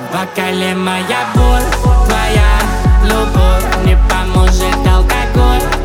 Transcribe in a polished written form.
В бокале моя боль, твоя любовь. Не поможет алкоголь.